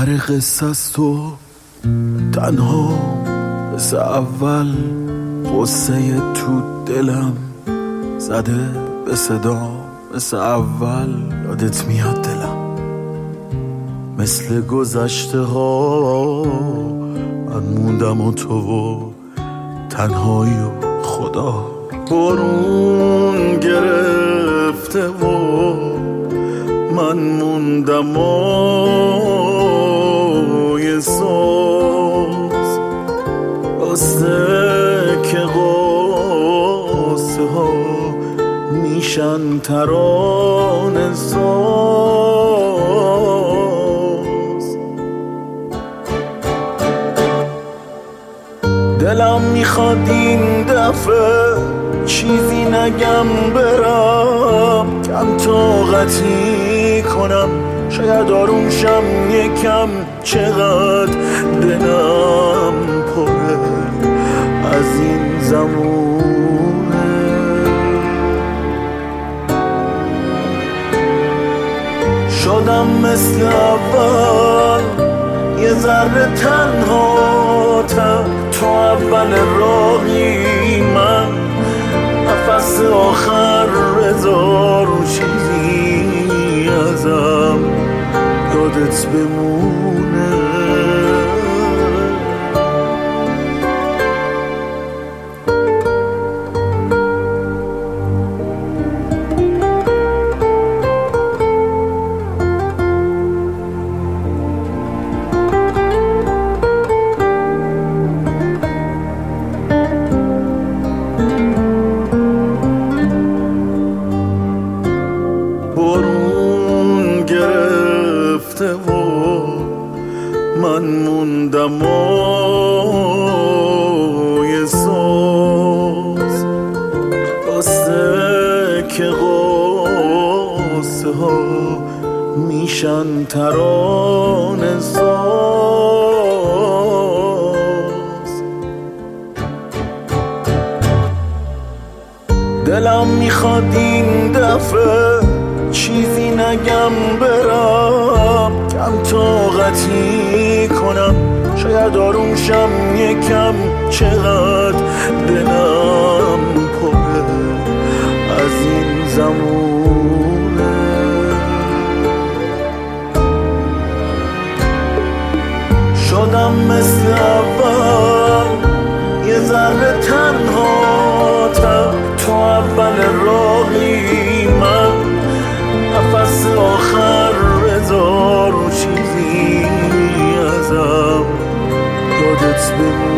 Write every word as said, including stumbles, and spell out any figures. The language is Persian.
آخر قصه است و تنها مثل اول قصه تو دلم زده به صدا مثل اول یادت میاد دلم مثل گذشته ها من موندم و تو و تنهایی و خدا برون گرفته و من موندم و یه ساز راسته که قصه ها میشن ترانه ساز دلم میخواد این دفعه چیزی نگم برم کم طاقتی کنم شاید آروم شم یکم چقدر دلم پره از این زمونه شدم مثل اول یه ذره تنها تا تو اول راهی من نفس آخر بذار و چیزی ازم یادت بمونه برون گرفته و من موندم و یه ساز راسته که قصه ها میشن ترانه ساز دلم میخواد این دفعه چیزی نگم برم کم طاقتی کنم شاید آروم شم یکم چقدر دلم پره از این زمونه شدم مثل اول یه ذره تنها تا تو اول راهی من نفس آخر بذار و چیزی ازم یادت بمونه